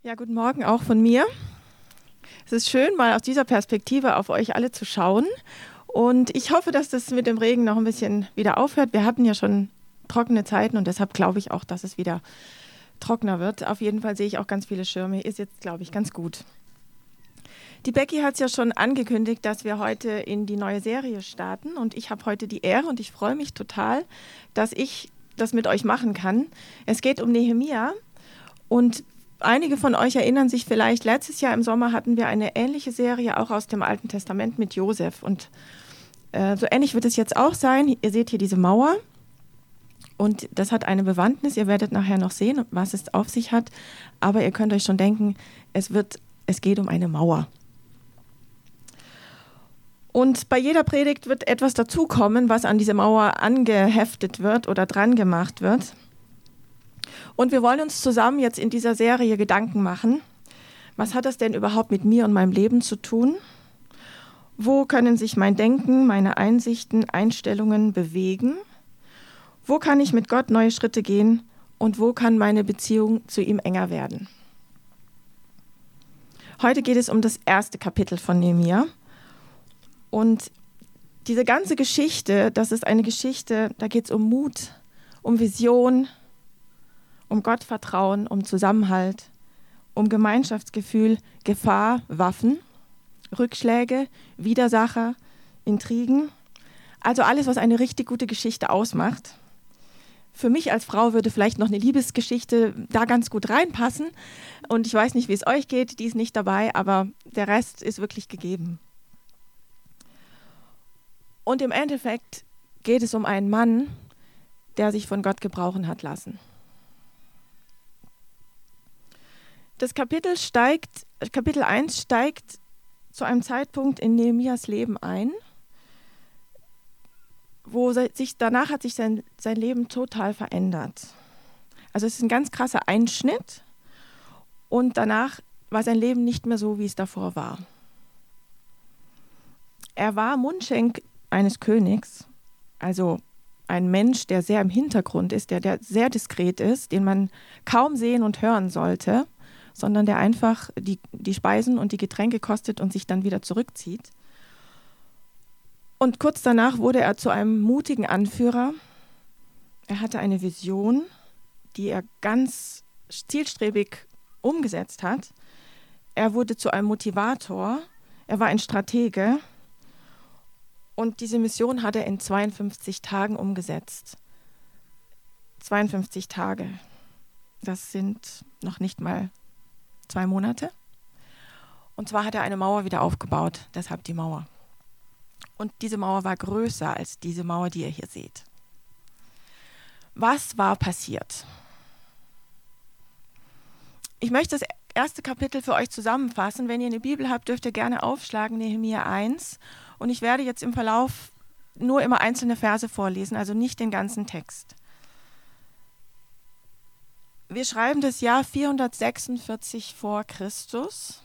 Ja, guten Morgen auch von mir. Es ist schön, mal aus dieser Perspektive auf euch alle zu schauen. Und ich hoffe, dass das mit dem Regen noch ein bisschen wieder aufhört. Wir hatten ja schon trockene Zeiten und deshalb glaube ich auch, dass es wieder trockener wird. Auf jeden Fall sehe ich auch ganz viele Schirme. Ist jetzt, glaube ich, ganz gut. Die Becky hat es ja schon angekündigt, dass wir heute in die neue Serie starten. Und ich habe heute die Ehre und ich freue mich total, dass ich das mit euch machen kann. Es geht um Nehemia und einige von euch erinnern sich vielleicht, letztes Jahr im Sommer hatten wir eine ähnliche Serie auch aus dem Alten Testament mit Josef. Und so ähnlich wird es jetzt auch sein. Ihr seht hier diese Mauer und das hat eine Bewandtnis. Ihr werdet nachher noch sehen, was es auf sich hat. Aber ihr könnt euch schon denken, es geht um eine Mauer. Und bei jeder Predigt wird etwas dazukommen, was an diese Mauer angeheftet wird oder dran gemacht wird. Und wir wollen uns zusammen jetzt in dieser Serie Gedanken machen. Was hat das denn überhaupt mit mir und meinem Leben zu tun? Wo können sich mein Denken, meine Einsichten, Einstellungen bewegen? Wo kann ich mit Gott neue Schritte gehen? Und wo kann meine Beziehung zu ihm enger werden? Heute geht es um das erste Kapitel von Nehemia. Und diese ganze Geschichte, das ist eine Geschichte, da geht es um Mut, um Vision, um Gottvertrauen, um Zusammenhalt, um Gemeinschaftsgefühl, Gefahr, Waffen, Rückschläge, Widersacher, Intrigen. Also alles, was eine richtig gute Geschichte ausmacht. Für mich als Frau würde vielleicht noch eine Liebesgeschichte da ganz gut reinpassen. Und ich weiß nicht, wie es euch geht, die ist nicht dabei, aber der Rest ist wirklich gegeben. Und im Endeffekt geht es um einen Mann, der sich von Gott gebrauchen hat lassen. Das Kapitel 1 steigt zu einem Zeitpunkt in Nehemias Leben ein, danach hat sich sein Leben total verändert. Also es ist ein ganz krasser Einschnitt und danach war sein Leben nicht mehr so, wie es davor war. Er war Mundschenk eines Königs, also ein Mensch, der sehr im Hintergrund ist, der sehr diskret ist, den man kaum sehen und hören sollte, sondern der einfach die Speisen und die Getränke kostet und sich dann wieder zurückzieht. Und kurz danach wurde er zu einem mutigen Anführer. Er hatte eine Vision, die er ganz zielstrebig umgesetzt hat. Er wurde zu einem Motivator, er war ein Stratege und diese Mission hat er in 52 Tagen umgesetzt. 52 Tage, das sind noch nicht mal 2 Monate. Und zwar hat er eine Mauer wieder aufgebaut, deshalb die Mauer. Und diese Mauer war größer als diese Mauer, die ihr hier seht. Was war passiert? Ich möchte das erste Kapitel für euch zusammenfassen. Wenn ihr eine Bibel habt, dürft ihr gerne aufschlagen, Nehemia 1. Und ich werde jetzt im Verlauf nur immer einzelne Verse vorlesen, also nicht den ganzen Text. Wir schreiben das Jahr 446 vor Christus.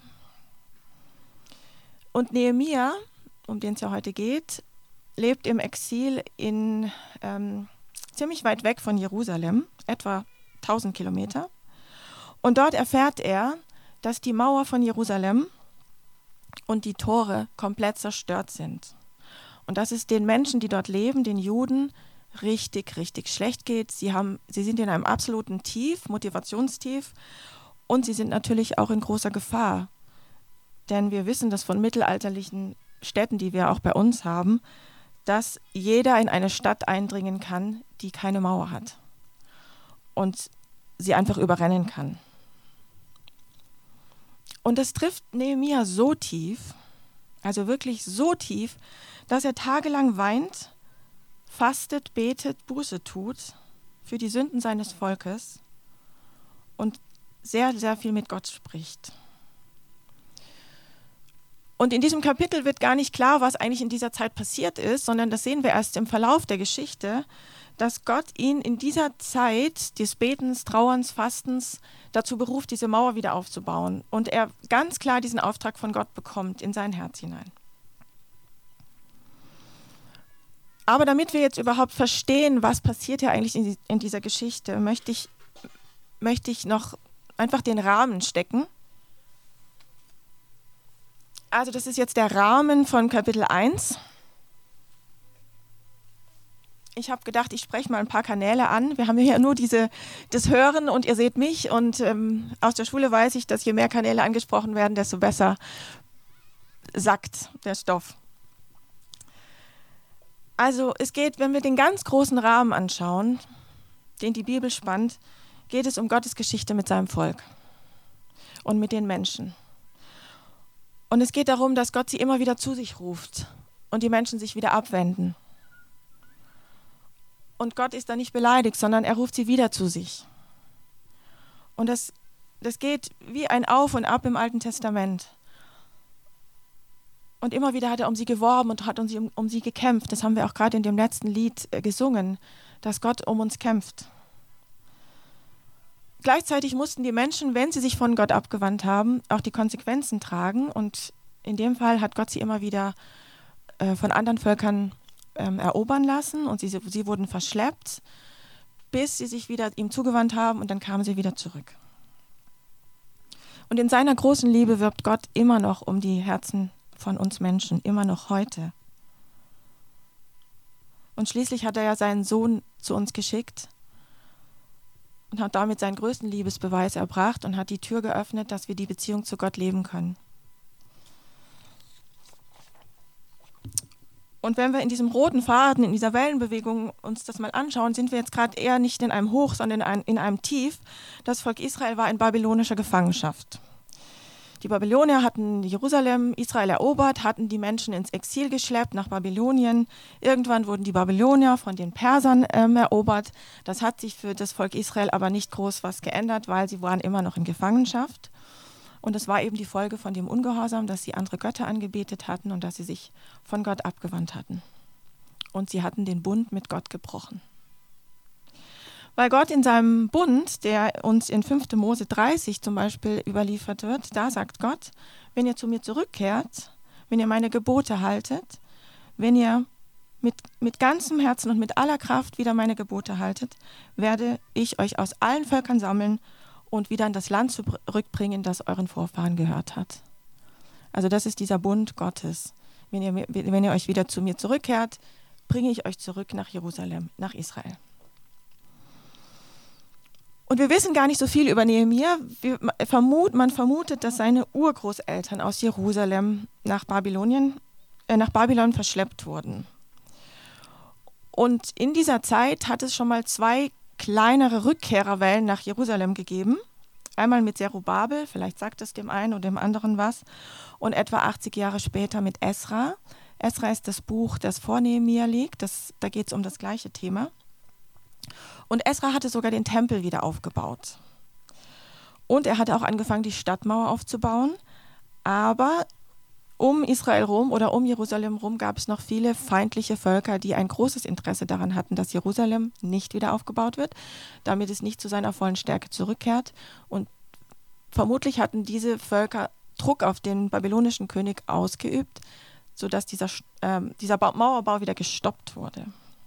Und Nehemia, um den es ja heute geht, lebt im Exil in ziemlich weit weg von Jerusalem, etwa 1000 Kilometer. Und dort erfährt er, dass die Mauer von Jerusalem und die Tore komplett zerstört sind. Und dass es den Menschen, die dort leben, den Juden, richtig, richtig schlecht geht. Sie sind in einem absoluten Tief, Motivationstief, und sie sind natürlich auch in großer Gefahr. Denn wir wissen das von mittelalterlichen Städten, die wir auch bei uns haben, dass jeder in eine Stadt eindringen kann, die keine Mauer hat und sie einfach überrennen kann. Und das trifft Nehemia so tief, also wirklich so tief, dass er tagelang weint, fastet, betet, Buße tut für die Sünden seines Volkes und sehr, sehr viel mit Gott spricht. Und in diesem Kapitel wird gar nicht klar, was eigentlich in dieser Zeit passiert ist, sondern das sehen wir erst im Verlauf der Geschichte, dass Gott ihn in dieser Zeit des Betens, Trauerns, Fastens dazu beruft, diese Mauer wieder aufzubauen. Und er ganz klar diesen Auftrag von Gott bekommt in sein Herz hinein. Aber damit wir jetzt überhaupt verstehen, was passiert hier eigentlich in dieser Geschichte, möchte ich noch einfach den Rahmen stecken. Also das ist jetzt der Rahmen von Kapitel 1. Ich habe gedacht, ich spreche mal ein paar Kanäle an. Wir haben hier nur das Hören und ihr seht mich. Und aus der Schule weiß ich, dass je mehr Kanäle angesprochen werden, desto besser sackt der Stoff. Also es geht, wenn wir den ganz großen Rahmen anschauen, den die Bibel spannt, geht es um Gottes Geschichte mit seinem Volk und mit den Menschen. Und es geht darum, dass Gott sie immer wieder zu sich ruft und die Menschen sich wieder abwenden. Und Gott ist da nicht beleidigt, sondern er ruft sie wieder zu sich. Und das geht wie ein Auf und Ab im Alten Testament. Und immer wieder hat er um sie geworben und hat um sie gekämpft. Das haben wir auch gerade in dem letzten Lied gesungen, dass Gott um uns kämpft. Gleichzeitig mussten die Menschen, wenn sie sich von Gott abgewandt haben, auch die Konsequenzen tragen. Und in dem Fall hat Gott sie immer wieder von anderen Völkern erobern lassen und sie wurden verschleppt, bis sie sich wieder ihm zugewandt haben und dann kamen sie wieder zurück. Und in seiner großen Liebe wirbt Gott immer noch um die Herzen von uns Menschen, immer noch heute. Und schließlich hat er ja seinen Sohn zu uns geschickt und hat damit seinen größten Liebesbeweis erbracht und hat die Tür geöffnet, dass wir die Beziehung zu Gott leben können. Und wenn wir in diesem roten Faden, in dieser Wellenbewegung uns das mal anschauen, sind wir jetzt gerade eher nicht in einem Hoch, sondern in einem Tief. Das Volk Israel war in babylonischer Gefangenschaft. Die Babylonier hatten Jerusalem, Israel erobert, hatten die Menschen ins Exil geschleppt nach Babylonien. Irgendwann wurden die Babylonier von den Persern erobert. Das hat sich für das Volk Israel aber nicht groß was geändert, weil sie waren immer noch in Gefangenschaft. Und das war eben die Folge von dem Ungehorsam, dass sie andere Götter angebetet hatten und dass sie sich von Gott abgewandt hatten. Und sie hatten den Bund mit Gott gebrochen. Weil Gott in seinem Bund, der uns in 5. Mose 30 zum Beispiel überliefert wird, da sagt Gott, wenn ihr zu mir zurückkehrt, wenn ihr meine Gebote haltet, wenn ihr mit ganzem Herzen und mit aller Kraft wieder meine Gebote haltet, werde ich euch aus allen Völkern sammeln und wieder in das Land zurückbringen, das euren Vorfahren gehört hat. Also das ist dieser Bund Gottes. Wenn ihr euch wieder zu mir zurückkehrt, bringe ich euch zurück nach Jerusalem, nach Israel. Und wir wissen gar nicht so viel über Nehemia. Man vermutet, dass seine Urgroßeltern aus Jerusalem nach Babylon verschleppt wurden. Und in dieser Zeit hat es schon mal 2 kleinere Rückkehrerwellen nach Jerusalem gegeben. Einmal mit Zerubabel, vielleicht sagt es dem einen oder dem anderen was, und etwa 80 Jahre später mit Esra. Esra ist das Buch, das vor Nehemia liegt. Da geht es um das gleiche Thema. Und Esra hatte sogar den Tempel wieder aufgebaut. Und er hatte auch angefangen, die Stadtmauer aufzubauen. Aber um Israel rum oder um Jerusalem rum gab es noch viele feindliche Völker, die ein großes Interesse daran hatten, dass Jerusalem nicht wieder aufgebaut wird, damit es nicht zu seiner vollen Stärke zurückkehrt. Und vermutlich hatten diese Völker Druck auf den babylonischen König ausgeübt, sodass dieser Mauerbau wieder gestoppt wurde.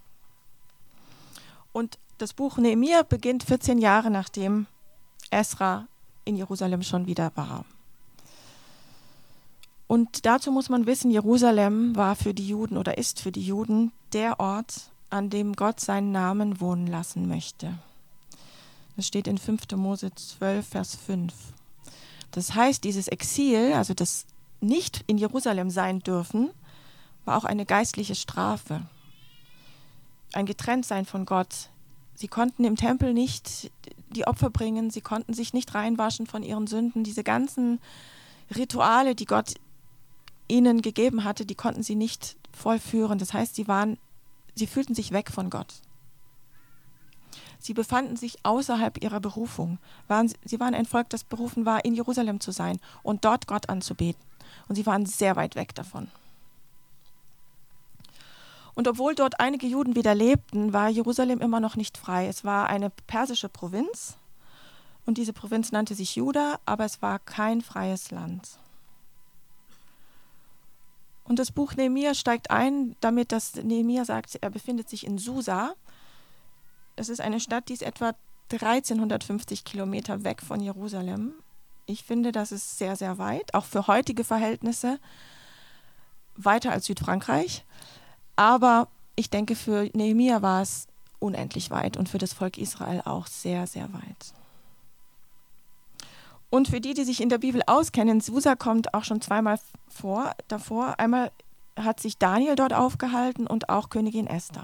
Und das Buch Nehemia beginnt 14 Jahre nachdem Esra in Jerusalem schon wieder war. Und dazu muss man wissen, Jerusalem war für die Juden oder ist für die Juden der Ort, an dem Gott seinen Namen wohnen lassen möchte. Das steht in 5. Mose 12, Vers 5. Das heißt, dieses Exil, also das nicht in Jerusalem sein dürfen, war auch eine geistliche Strafe. Ein Getrenntsein von Gott. Sie konnten im Tempel nicht die Opfer bringen, sie konnten sich nicht reinwaschen von ihren Sünden. Diese ganzen Rituale, die Gott ihnen gegeben hatte, die konnten sie nicht vollführen. Das heißt, sie fühlten sich weg von Gott. Sie befanden sich außerhalb ihrer Berufung. Sie waren ein Volk, das berufen war, in Jerusalem zu sein und dort Gott anzubeten. Und sie waren sehr weit weg davon. Und obwohl dort einige Juden wieder lebten, war Jerusalem immer noch nicht frei. Es war eine persische Provinz und diese Provinz nannte sich Juda, aber es war kein freies Land. Und das Buch Nehemia steigt ein, dass Nehemia sagt, er befindet sich in Susa. Es ist eine Stadt, die ist etwa 1350 Kilometer weg von Jerusalem. Ich finde, das ist sehr, sehr weit, auch für heutige Verhältnisse, weiter als Südfrankreich. Aber ich denke, für Nehemia war es unendlich weit und für das Volk Israel auch sehr, sehr weit. Und für die, die sich in der Bibel auskennen, Susa kommt auch schon zweimal vor. Davor einmal hat sich Daniel dort aufgehalten und auch Königin Esther.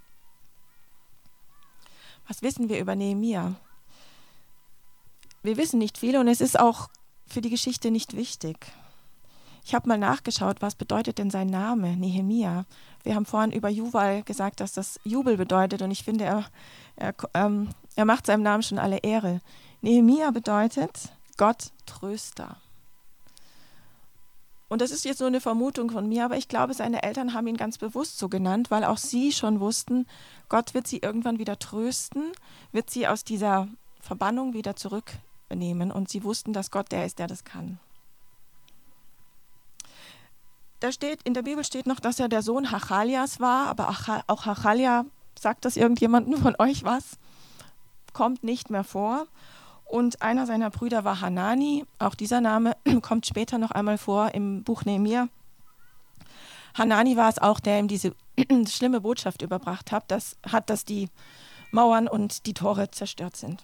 Was wissen wir über Nehemia? Wir wissen nicht viel und es ist auch für die Geschichte nicht wichtig. Ich habe mal nachgeschaut, was bedeutet denn sein Name, Nehemia? Wir haben vorhin über Juwal gesagt, dass das Jubel bedeutet und ich finde, er macht seinem Namen schon alle Ehre. Nehemia bedeutet Gott Tröster. Und das ist jetzt so eine Vermutung von mir, aber ich glaube, seine Eltern haben ihn ganz bewusst so genannt, weil auch sie schon wussten, Gott wird sie irgendwann wieder trösten, wird sie aus dieser Verbannung wieder zurücknehmen und sie wussten, dass Gott der ist, der das kann. In der Bibel steht noch, dass er der Sohn Hachalias war, aber auch Hachalia, sagt das irgendjemandem von euch was? Kommt nicht mehr vor. Und einer seiner Brüder war Hanani, auch dieser Name kommt später noch einmal vor im Buch Nehemia. Hanani war es auch, der ihm diese schlimme Botschaft überbracht hat, dass die Mauern und die Tore zerstört sind.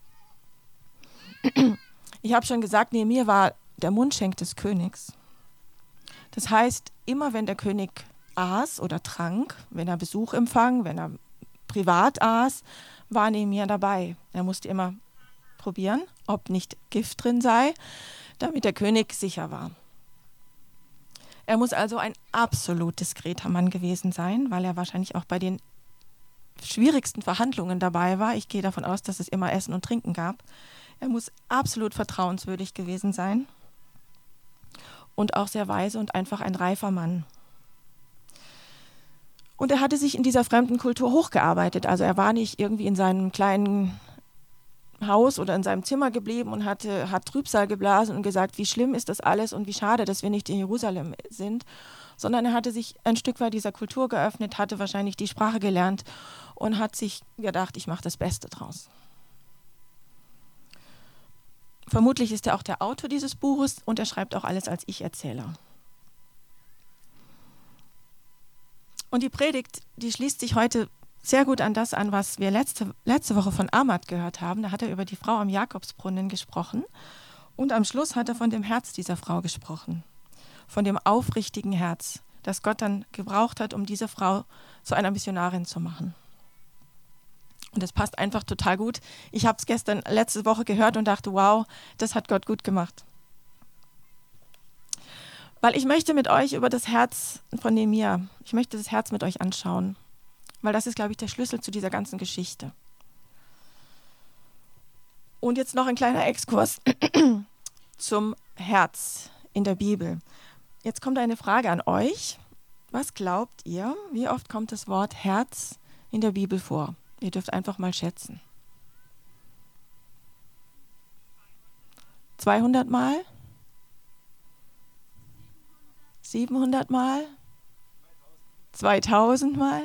Ich habe schon gesagt, Nehemia war der Mundschenk des Königs. Das heißt, immer wenn der König aß oder trank, wenn er Besuch empfang, wenn er privat aß, war Nehemia dabei. Er musste immer probieren, ob nicht Gift drin sei, damit der König sicher war. Er muss also ein absolut diskreter Mann gewesen sein, weil er wahrscheinlich auch bei den schwierigsten Verhandlungen dabei war. Ich gehe davon aus, dass es immer Essen und Trinken gab. Er muss absolut vertrauenswürdig gewesen sein und auch sehr weise und einfach ein reifer Mann. Und er hatte sich in dieser fremden Kultur hochgearbeitet. Also er war nicht irgendwie in seinem kleinen Haus oder in seinem Zimmer geblieben und hat Trübsal geblasen und gesagt, wie schlimm ist das alles und wie schade, dass wir nicht in Jerusalem sind, sondern er hatte sich ein Stück weit dieser Kultur geöffnet, hatte wahrscheinlich die Sprache gelernt und hat sich gedacht, ich mache das Beste draus. Vermutlich ist er auch der Autor dieses Buches und er schreibt auch alles als Ich-Erzähler. Und die Predigt, die schließt sich heute sehr gut an das an, was wir letzte Woche von Ahmad gehört haben. Da hat er über die Frau am Jakobsbrunnen gesprochen und am Schluss hat er von dem Herz dieser Frau gesprochen, von dem aufrichtigen Herz, das Gott dann gebraucht hat, um diese Frau zu einer Missionarin zu machen. Und das passt einfach total gut. Ich habe es letzte Woche gehört und dachte, wow, das hat Gott gut gemacht. Weil ich möchte mit euch über das Herz von Nehemia, ich möchte das Herz mit euch anschauen. Weil das ist, glaube ich, der Schlüssel zu dieser ganzen Geschichte. Und jetzt noch ein kleiner Exkurs zum Herz in der Bibel. Jetzt kommt eine Frage an euch. Was glaubt ihr, wie oft kommt das Wort Herz in der Bibel vor? Ihr dürft einfach mal schätzen. 200 Mal? 700 Mal? 2000 Mal?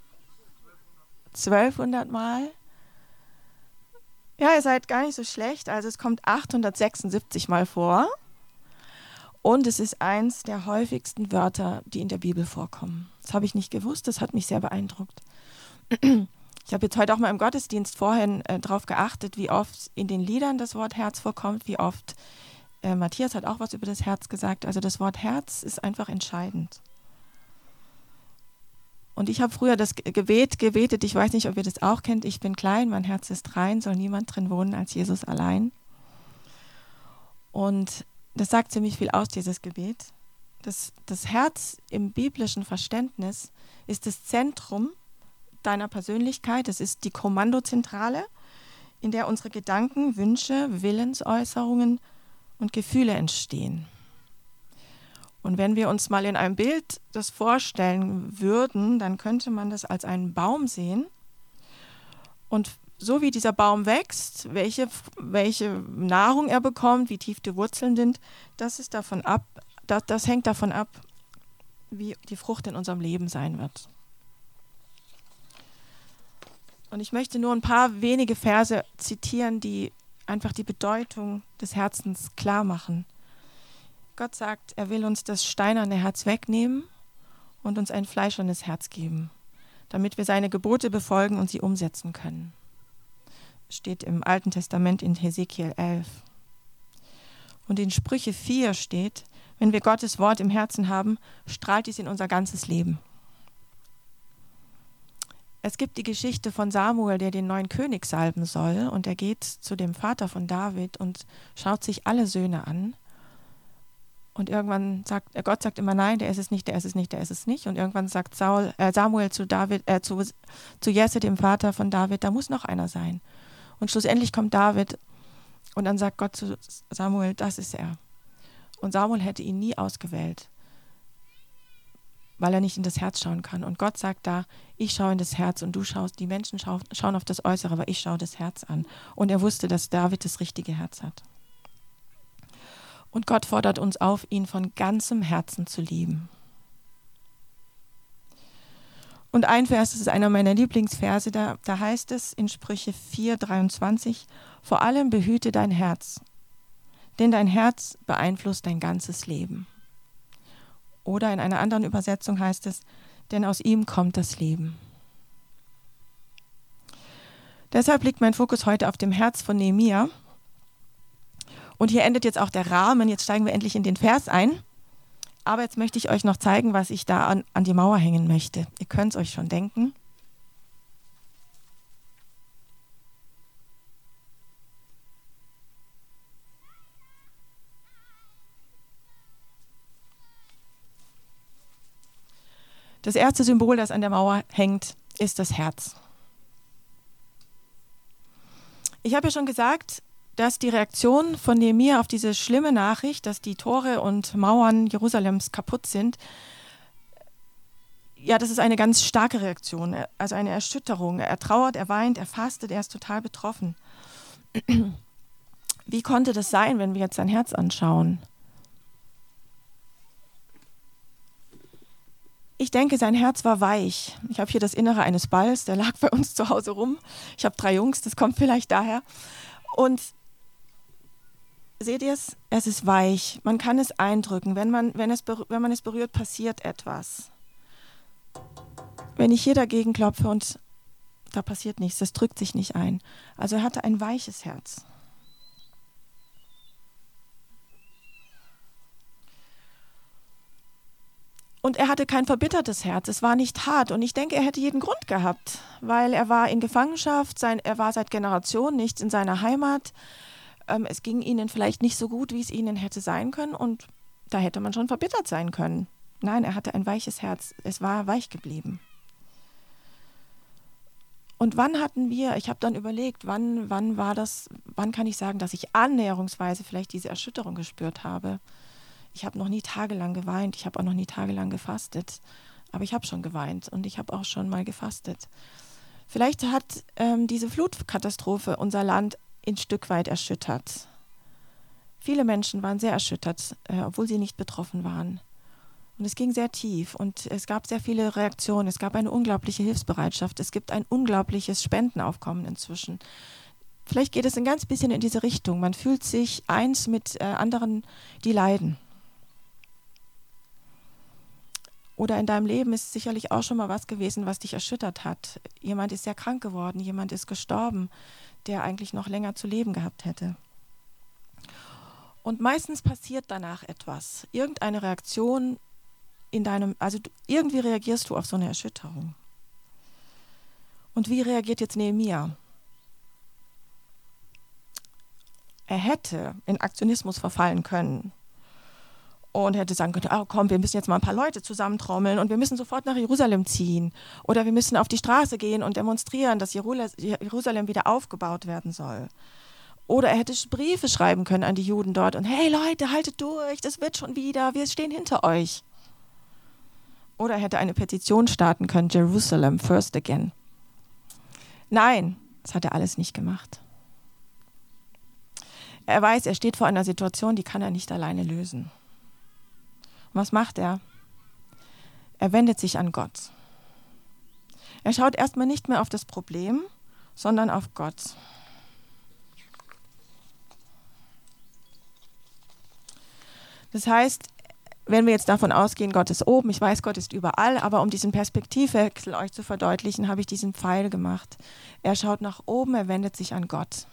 1200 Mal. Ja, ihr seid gar nicht so schlecht. Also es kommt 876 Mal vor. Und es ist eins der häufigsten Wörter, die in der Bibel vorkommen. Das habe ich nicht gewusst, das hat mich sehr beeindruckt. Ich habe jetzt heute auch mal im Gottesdienst vorhin darauf geachtet, wie oft in den Liedern das Wort Herz vorkommt, wie oft Matthias hat auch was über das Herz gesagt. Also das Wort Herz ist einfach entscheidend. Und ich habe früher das Gebet gebetet, ich weiß nicht, ob ihr das auch kennt, ich bin klein, mein Herz ist rein, soll niemand drin wohnen als Jesus allein. Und das sagt ziemlich viel aus, dieses Gebet. Das Herz im biblischen Verständnis ist das Zentrum deiner Persönlichkeit, es ist die Kommandozentrale, in der unsere Gedanken, Wünsche, Willensäußerungen und Gefühle entstehen. Und wenn wir uns mal in einem Bild das vorstellen würden, dann könnte man das als einen Baum sehen. Und so wie dieser Baum wächst, welche Nahrung er bekommt, wie tief die Wurzeln sind, das hängt davon ab, wie die Frucht in unserem Leben sein wird. Und ich möchte nur ein paar wenige Verse zitieren, die einfach die Bedeutung des Herzens klar machen. Gott sagt, er will uns das steinerne Herz wegnehmen und uns ein fleischernes Herz geben, damit wir seine Gebote befolgen und sie umsetzen können. Steht im Alten Testament in Hesekiel 11. Und in Sprüche 4 steht, wenn wir Gottes Wort im Herzen haben, strahlt dies in unser ganzes Leben. Es gibt die Geschichte von Samuel, der den neuen König salben soll, und er geht zu dem Vater von David und schaut sich alle Söhne an. Und irgendwann sagt Gott sagt immer nein, der ist es nicht, der ist es nicht, der ist es nicht. Und irgendwann sagt Samuel zu Jesse, dem Vater von David, da muss noch einer sein. Und schlussendlich kommt David und dann sagt Gott zu Samuel, das ist er. Und Samuel hätte ihn nie ausgewählt, weil er nicht in das Herz schauen kann. Und Gott sagt da, ich schaue in das Herz und die Menschen schauen auf das Äußere, aber ich schaue das Herz an. Und er wusste, dass David das richtige Herz hat. Und Gott fordert uns auf, ihn von ganzem Herzen zu lieben. Und ein Vers, das ist einer meiner Lieblingsverse, da heißt es in Sprüche 4,23, vor allem behüte dein Herz, denn dein Herz beeinflusst dein ganzes Leben. Oder in einer anderen Übersetzung heißt es, denn aus ihm kommt das Leben. Deshalb liegt mein Fokus heute auf dem Herz von Nehemia. Und hier endet jetzt auch der Rahmen, jetzt steigen wir endlich in den Vers ein. Aber jetzt möchte ich euch noch zeigen, was ich da an die Mauer hängen möchte. Ihr könnt es euch schon denken. Das erste Symbol, das an der Mauer hängt, ist das Herz. Ich habe ja schon gesagt, dass die Reaktion von Nehemia auf diese schlimme Nachricht, dass die Tore und Mauern Jerusalems kaputt sind, ja, das ist eine ganz starke Reaktion, also eine Erschütterung. Er trauert, er weint, er fastet, er ist total betroffen. Wie konnte das sein, wenn wir jetzt sein Herz anschauen? Ich denke, sein Herz war weich. Ich habe hier das Innere eines Balls, der lag bei uns zu Hause rum. Ich habe 3 Jungs, das kommt vielleicht daher. Und seht ihr es? Es ist weich. Man kann es eindrücken. Wenn man es berührt, passiert etwas. Wenn ich hier dagegen klopfe und da passiert nichts, das drückt sich nicht ein. Also er hatte ein weiches Herz. Und er hatte kein verbittertes Herz, es war nicht hart. Und ich denke, er hätte jeden Grund gehabt, weil er war in Gefangenschaft, er war seit Generationen nicht in seiner Heimat. Es ging ihnen vielleicht nicht so gut, wie es ihnen hätte sein können. Und da hätte man schon verbittert sein können. Nein, er hatte ein weiches Herz, es war weich geblieben. Und wann hatten wir, ich habe dann überlegt, wann kann ich sagen, dass ich annäherungsweise vielleicht diese Erschütterung gespürt habe. Ich habe noch nie tagelang geweint, ich habe auch noch nie tagelang gefastet, aber ich habe schon geweint und ich habe auch schon mal gefastet. Vielleicht hat diese Flutkatastrophe unser Land ein Stück weit erschüttert. Viele Menschen waren sehr erschüttert, obwohl sie nicht betroffen waren. Und es ging sehr tief und es gab sehr viele Reaktionen, es gab eine unglaubliche Hilfsbereitschaft, es gibt ein unglaubliches Spendenaufkommen inzwischen. Vielleicht geht es ein ganz bisschen in diese Richtung, man fühlt sich eins mit anderen, die leiden. Oder in deinem Leben ist sicherlich auch schon mal was gewesen, was dich erschüttert hat. Jemand ist sehr krank geworden, jemand ist gestorben, der eigentlich noch länger zu leben gehabt hätte. Und meistens passiert danach etwas, irgendeine Reaktion irgendwie reagierst du auf so eine Erschütterung. Und wie reagiert jetzt Nehemia? Er hätte in Aktionismus verfallen können. Und hätte sagen können, oh komm, wir müssen jetzt mal ein paar Leute zusammentrommeln und wir müssen sofort nach Jerusalem ziehen. Oder wir müssen auf die Straße gehen und demonstrieren, dass Jerusalem wieder aufgebaut werden soll. Oder er hätte Briefe schreiben können an die Juden dort und hey Leute, haltet durch, das wird schon wieder, wir stehen hinter euch. Oder er hätte eine Petition starten können, Jerusalem first again. Nein, das hat er alles nicht gemacht. Er weiß, er steht vor einer Situation, die kann er nicht alleine lösen. Was macht er? Er wendet sich an Gott. Er schaut erstmal nicht mehr auf das Problem sondern auf Gott. Das heißt, wenn wir jetzt davon ausgehen, Gott ist oben, ich weiß, Gott ist überall, aber um diesen Perspektivwechsel euch zu verdeutlichen, habe ich diesen Pfeil gemacht. Er schaut nach oben, er wendet sich an Gott.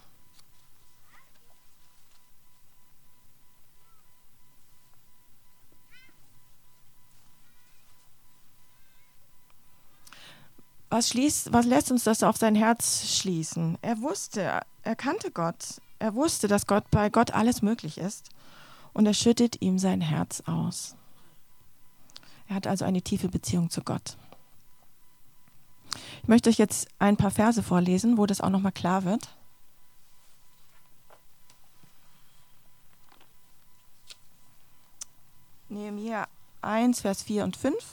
Was lässt uns das auf sein Herz schließen? Er kannte Gott. Er wusste, dass bei Gott alles möglich ist. Und er schüttet ihm sein Herz aus. Er hat also eine tiefe Beziehung zu Gott. Ich möchte euch jetzt ein paar Verse vorlesen, wo das auch nochmal klar wird. Nehemia 1, Vers 4 und 5.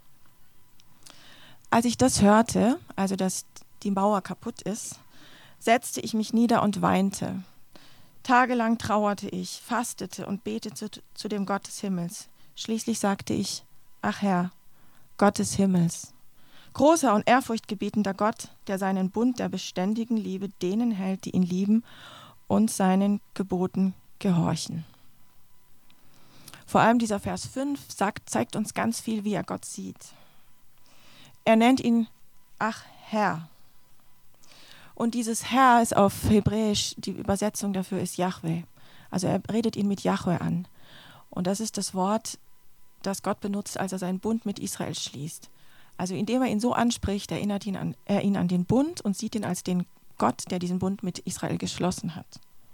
Als ich das hörte, also dass die Mauer kaputt ist, setzte ich mich nieder und weinte. Tagelang trauerte ich, fastete und betete zu dem Gott des Himmels. Schließlich sagte ich, ach Herr, Gott des Himmels, großer und ehrfurchtgebietender Gott, der seinen Bund der beständigen Liebe denen hält, die ihn lieben und seinen Geboten gehorchen. Vor allem dieser Vers 5 zeigt uns ganz viel, wie er Gott sieht. Er nennt ihn, ach Herr. Und dieses Herr ist auf Hebräisch, die Übersetzung dafür ist Jahwe. Also er redet ihn mit Jahwe an. Und das ist das Wort, das Gott benutzt, als er seinen Bund mit Israel schließt. Also indem er ihn so anspricht, erinnert er ihn an den Bund und sieht ihn als den Gott, der diesen Bund mit Israel geschlossen hat.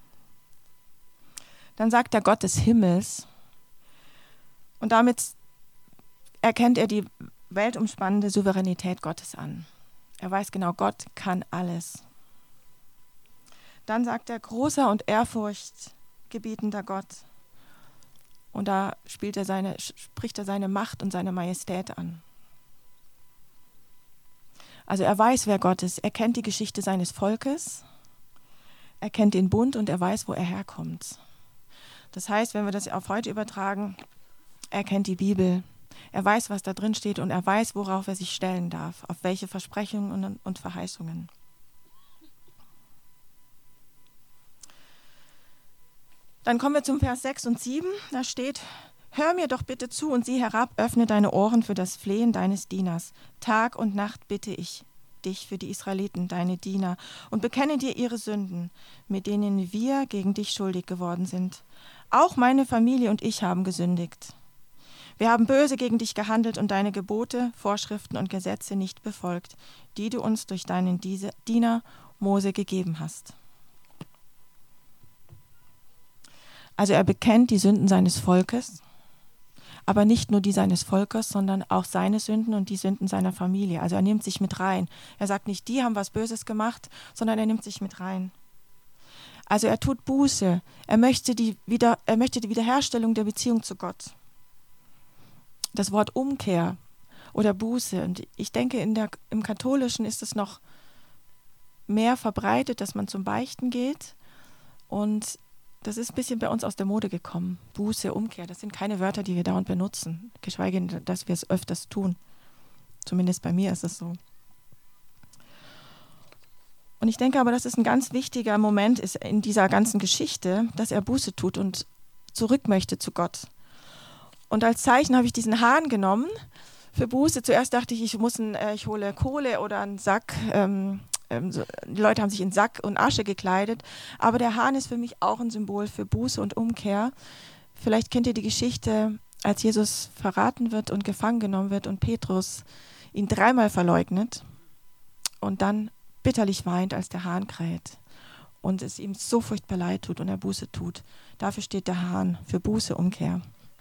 Dann sagt er Gott des Himmels. Und damit erkennt er die weltumspannende Souveränität Gottes an. Er weiß genau, Gott kann alles. Dann sagt er, großer und ehrfurchtgebietender Gott. Und da spricht er seine Macht und seine Majestät an. Also er weiß, wer Gott ist. Er kennt die Geschichte seines Volkes. Er kennt den Bund und er weiß, wo er herkommt. Das heißt, wenn wir das auf heute übertragen, er kennt die Bibel. Er weiß, was da drin steht und er weiß, worauf er sich stellen darf, auf welche Versprechungen und Verheißungen. Dann kommen wir zum Vers 6 und 7. Da steht, hör mir doch bitte zu und sieh herab, öffne deine Ohren für das Flehen deines Dieners. Tag und Nacht bitte ich dich für die Israeliten, deine Diener, und bekenne dir ihre Sünden, mit denen wir gegen dich schuldig geworden sind. Auch meine Familie und ich haben gesündigt. Wir haben böse gegen dich gehandelt und deine Gebote, Vorschriften und Gesetze nicht befolgt, die du uns durch deinen Diener Mose gegeben hast. Also er bekennt die Sünden seines Volkes, aber nicht nur die seines Volkes, sondern auch seine Sünden und die Sünden seiner Familie. Also er nimmt sich mit rein. Er sagt nicht, die haben was Böses gemacht, sondern er nimmt sich mit rein. Also er tut Buße. Er möchte die Wiederherstellung der Beziehung zu Gott. Das Wort Umkehr oder Buße. Und ich denke, im Katholischen ist es noch mehr verbreitet, dass man zum Beichten geht. Und das ist ein bisschen bei uns aus der Mode gekommen. Buße, Umkehr, das sind keine Wörter, die wir dauernd benutzen. Geschweige denn, dass wir es öfters tun. Zumindest bei mir ist es so. Und ich denke aber, dass es ein ganz wichtiger Moment ist in dieser ganzen Geschichte, dass er Buße tut und zurück möchte zu Gott. Und als Zeichen habe ich diesen Hahn genommen für Buße. Zuerst dachte ich, ich hole Kohle oder einen Sack. Die Leute haben sich in Sack und Asche gekleidet. Aber der Hahn ist für mich auch ein Symbol für Buße und Umkehr. Vielleicht kennt ihr die Geschichte, als Jesus verraten wird und gefangen genommen wird und Petrus ihn 3-mal verleugnet und dann bitterlich weint, als der Hahn kräht. Und es ihm so furchtbar leid tut und er Buße tut. Dafür steht der Hahn, für Buße, Umkehr.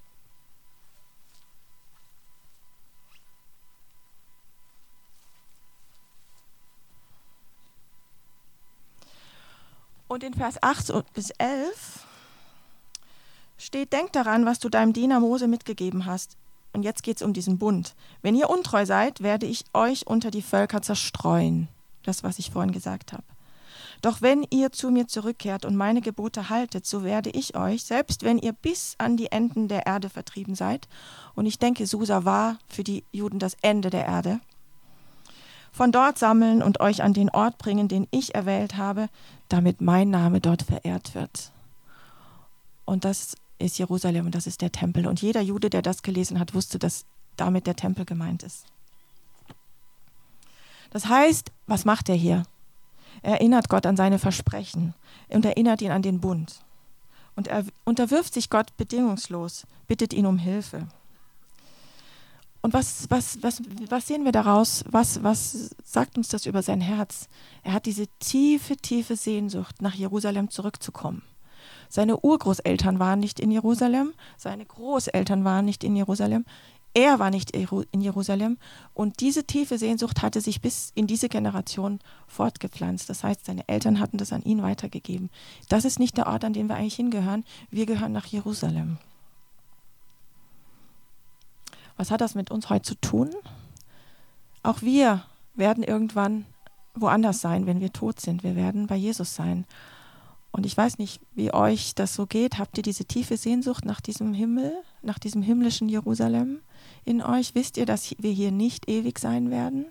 Und in Vers 8 bis 11 steht, denk daran, was du deinem Diener Mose mitgegeben hast. Und jetzt geht es um diesen Bund. Wenn ihr untreu seid, werde ich euch unter die Völker zerstreuen. Das, was ich vorhin gesagt habe. Doch wenn ihr zu mir zurückkehrt und meine Gebote haltet, so werde ich euch, selbst wenn ihr bis an die Enden der Erde vertrieben seid, und ich denke, Susa war für die Juden das Ende der Erde, von dort sammeln und euch an den Ort bringen, den ich erwählt habe, damit mein Name dort verehrt wird. Und das ist Jerusalem und das ist der Tempel. Und jeder Jude, der das gelesen hat, wusste, dass damit der Tempel gemeint ist. Das heißt, was macht er hier? Er erinnert Gott an seine Versprechen und erinnert ihn an den Bund. Und er unterwirft sich Gott bedingungslos, bittet ihn um Hilfe. Und was sehen wir daraus? Was sagt uns das über sein Herz? Er hat diese tiefe, tiefe Sehnsucht, nach Jerusalem zurückzukommen. Seine Urgroßeltern waren nicht in Jerusalem, seine Großeltern waren nicht in Jerusalem, er war nicht in Jerusalem und diese tiefe Sehnsucht hatte sich bis in diese Generation fortgepflanzt. Das heißt, seine Eltern hatten das an ihn weitergegeben. Das ist nicht der Ort, an dem wir eigentlich hingehören. Wir gehören nach Jerusalem. Was hat das mit uns heute zu tun? Auch wir werden irgendwann woanders sein, wenn wir tot sind. Wir werden bei Jesus sein. Und ich weiß nicht, wie euch das so geht. Habt ihr diese tiefe Sehnsucht nach diesem Himmel, nach diesem himmlischen Jerusalem in euch? Wisst ihr, dass wir hier nicht ewig sein werden?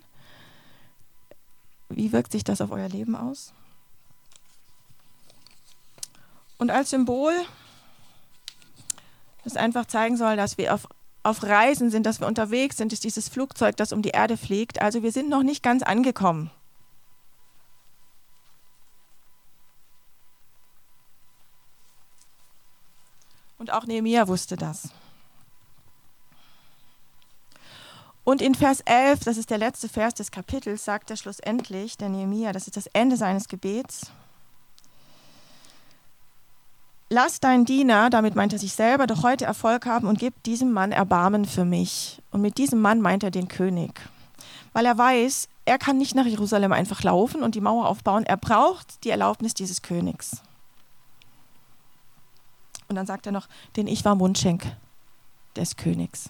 Wie wirkt sich das auf euer Leben aus? Und als Symbol, das einfach zeigen soll, dass wir auf Reisen sind, dass wir unterwegs sind, ist dieses Flugzeug, das um die Erde fliegt. Also wir sind noch nicht ganz angekommen. Und auch Nehemia wusste das. Und in Vers 11, das ist der letzte Vers des Kapitels, sagt er schlussendlich, der Nehemia, das ist das Ende seines Gebets: Lass deinen Diener, damit meint er sich selber, doch heute Erfolg haben und gib diesem Mann Erbarmen für mich. Und mit diesem Mann meint er den König. Weil er weiß, er kann nicht nach Jerusalem einfach laufen und die Mauer aufbauen. Er braucht die Erlaubnis dieses Königs. Und dann sagt er noch, denn ich war Mundschenk des Königs.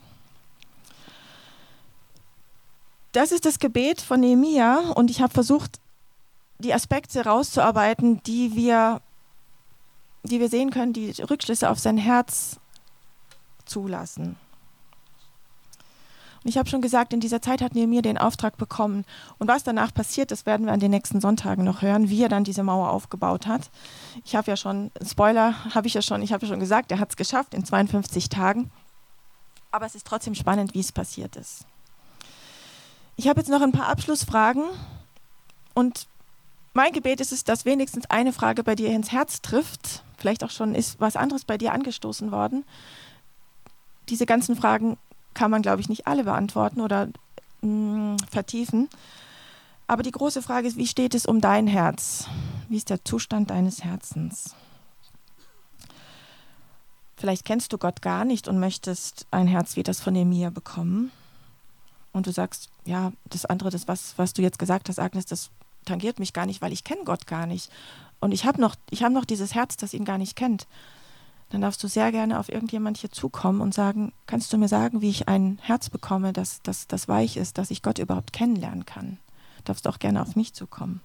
Das ist das Gebet von Nehemia und ich habe versucht, die Aspekte rauszuarbeiten, die wir sehen können, die Rückschlüsse auf sein Herz zulassen. Und ich habe schon gesagt, in dieser Zeit hat Nehemia den Auftrag bekommen. Und was danach passiert, das werden wir an den nächsten Sonntagen noch hören, wie er dann diese Mauer aufgebaut hat. Ich habe ja schon, Spoiler, ich habe ja schon gesagt, er hat es geschafft in 52 Tagen. Aber es ist trotzdem spannend, wie es passiert ist. Ich habe jetzt noch ein paar Abschlussfragen und mein Gebet ist es, dass wenigstens eine Frage bei dir ins Herz trifft. Vielleicht auch schon ist was anderes bei dir angestoßen worden. Diese ganzen Fragen kann man, glaube ich, nicht alle beantworten oder vertiefen. Aber die große Frage ist, wie steht es um dein Herz? Wie ist der Zustand deines Herzens? Vielleicht kennst du Gott gar nicht und möchtest ein Herz wie das von Nehemia bekommen. Und du sagst, ja, das andere, was du jetzt gesagt hast, Agnes, das tangiert mich gar nicht, weil ich kenne Gott gar nicht. Und ich habe noch dieses Herz, das ihn gar nicht kennt. Dann darfst du sehr gerne auf irgendjemand hier zukommen und sagen, kannst du mir sagen, wie ich ein Herz bekomme, das weich ist, dass ich Gott überhaupt kennenlernen kann. Darfst auch gerne auf mich zukommen.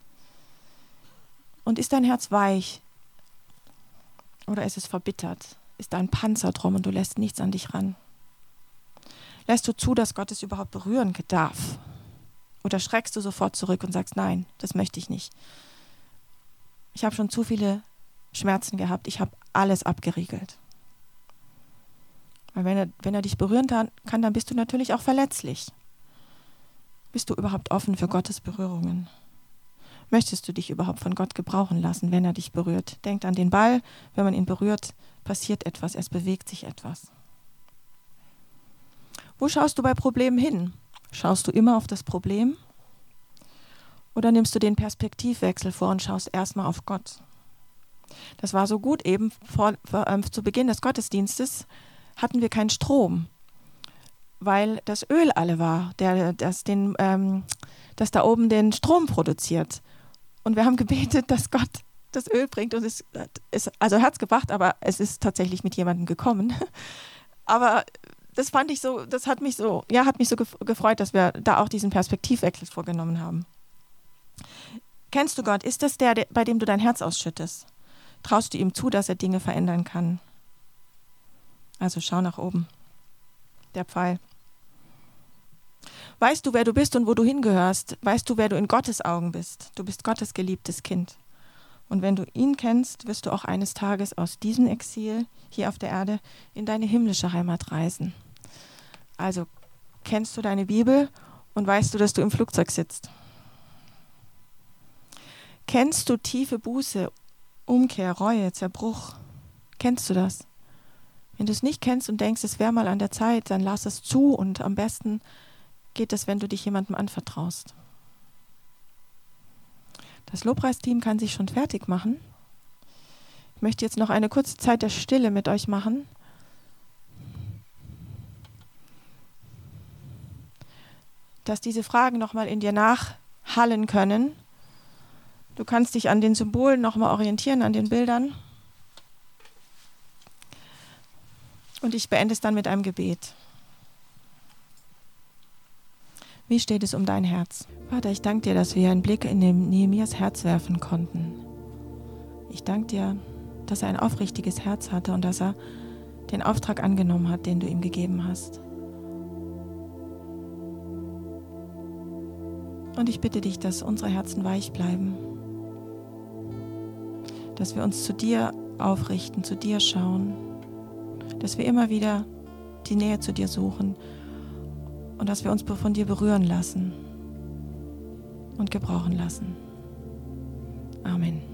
Und ist dein Herz weich oder ist es verbittert? Ist da ein Panzer drum und du lässt nichts an dich ran? Lässt du zu, dass Gott es überhaupt berühren darf? Oder schreckst du sofort zurück und sagst, nein, das möchte ich nicht. Ich habe schon zu viele Schmerzen gehabt, ich habe alles abgeriegelt. Weil wenn er dich berühren kann, dann bist du natürlich auch verletzlich. Bist du überhaupt offen für Gottes Berührungen? Möchtest du dich überhaupt von Gott gebrauchen lassen, wenn er dich berührt? Denkt an den Ball, wenn man ihn berührt, passiert etwas, es bewegt sich etwas. Wo schaust du bei Problemen hin? Schaust du immer auf das Problem? Oder nimmst du den Perspektivwechsel vor und schaust erstmal auf Gott? Das war so gut eben, zu Beginn des Gottesdienstes hatten wir keinen Strom, weil das Öl alle war, das da oben den Strom produziert. Und wir haben gebetet, dass Gott das Öl bringt und er hat es gebracht, aber es ist tatsächlich mit jemandem gekommen. Aber das hat mich so gefreut, dass wir da auch diesen Perspektivwechsel vorgenommen haben. Kennst du Gott? Ist das der, bei dem du dein Herz ausschüttest? Traust du ihm zu, dass er Dinge verändern kann? Also schau nach oben. Der Pfeil. Weißt du, wer du bist und wo du hingehörst? Weißt du, wer du in Gottes Augen bist? Du bist Gottes geliebtes Kind. Und wenn du ihn kennst, wirst du auch eines Tages aus diesem Exil hier auf der Erde in deine himmlische Heimat reisen. Also kennst du deine Bibel und weißt du, dass du im Flugzeug sitzt? Kennst du tiefe Buße, Umkehr, Reue, Zerbruch? Kennst du das? Wenn du es nicht kennst und denkst, es wäre mal an der Zeit, dann lass es zu und am besten geht es, wenn du dich jemandem anvertraust. Das Lobpreisteam kann sich schon fertig machen. Ich möchte jetzt noch eine kurze Zeit der Stille mit euch machen. Dass diese Fragen nochmal in dir nachhallen können. Du kannst dich an den Symbolen nochmal orientieren, an den Bildern. Und ich beende es dann mit einem Gebet. Wie steht es um dein Herz? Vater, ich danke dir, dass wir einen Blick in Nehemias Herz werfen konnten. Ich danke dir, dass er ein aufrichtiges Herz hatte und dass er den Auftrag angenommen hat, den du ihm gegeben hast. Und ich bitte dich, dass unsere Herzen weich bleiben, dass wir uns zu dir aufrichten, zu dir schauen, dass wir immer wieder die Nähe zu dir suchen und dass wir uns von dir berühren lassen und gebrauchen lassen. Amen.